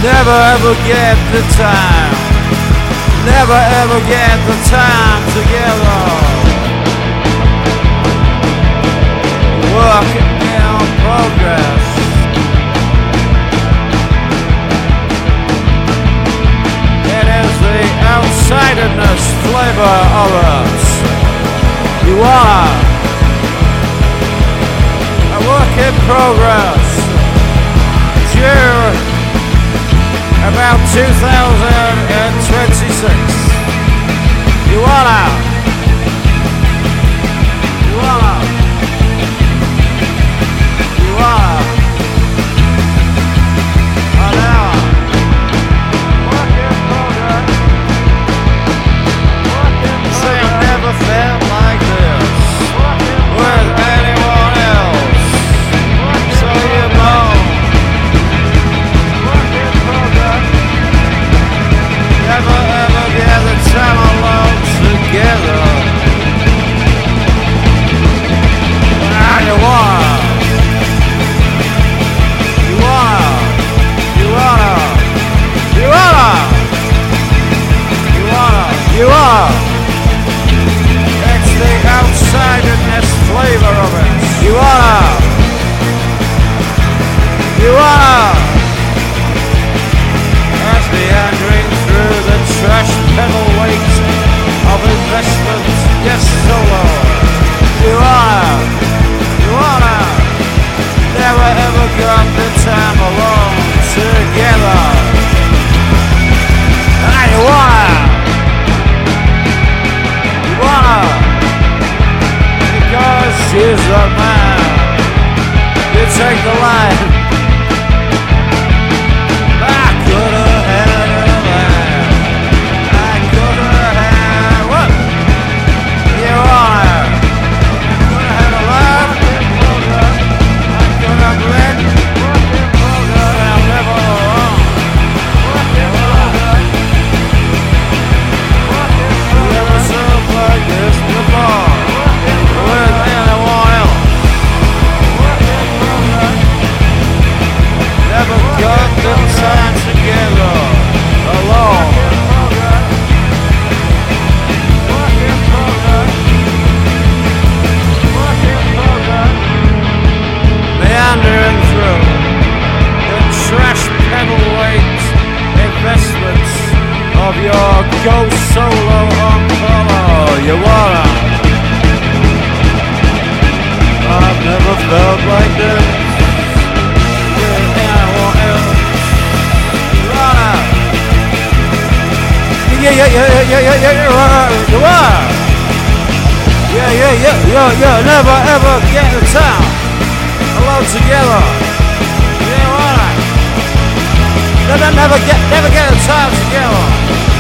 Never ever get the time. Never ever get the time together. Work in progress. It is the outsiderness flavor of us. You are a work in progress. Due about 2026. You wanna an hour. Work in progress. Say I've never felt like this with anyone else. So you know. Never ever get the time alone together. Now you wanna it's the outsiderness flavor of it. You wanna as meandering through the trash pedal weight of investments. Yes, solo. You wanna never ever got the time alone together. And you wanna because she's the man. You take the line. Of your go solo on Polo. You wanna? I've never felt like this with anyone else. You wanna? Yeah, you are. Yeah, never ever get the time alone together. You wanna? Never get the time together.